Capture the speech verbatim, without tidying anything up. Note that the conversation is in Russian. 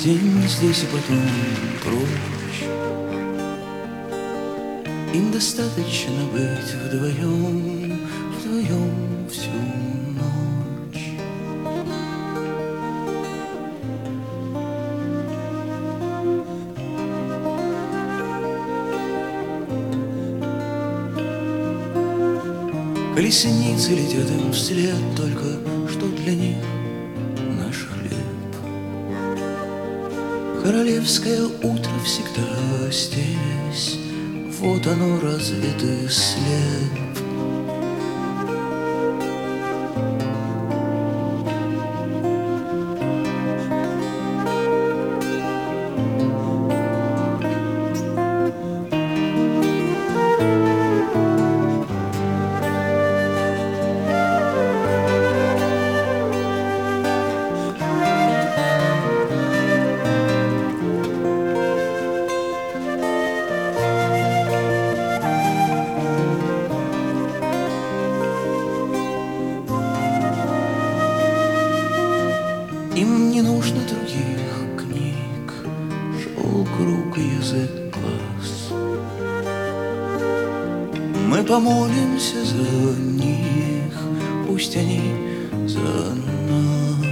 день здесь и потом прочь. Им достаточно быть вдвоем, вдвоем всю ночь. Колесницы летят им вслед, только что для них наш хлеб. Королевское утро всегда здесь, вот оно, развитый след. Им не нужно других книг, шелк рук и язык глаз. Мы помолимся за них, пусть они за нас.